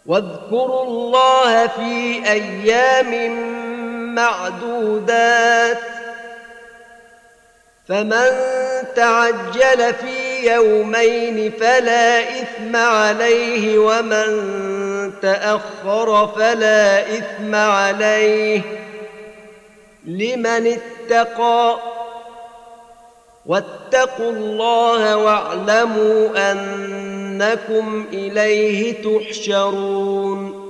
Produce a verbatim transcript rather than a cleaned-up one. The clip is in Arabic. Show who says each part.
Speaker 1: واذكروا الله في أيام معدودات فمن تعجل في يومين فلا إثم عليه ومن تأخر فلا إثم عليه لمن اتقى واتقوا الله واعلموا أنكم إليه تحشرون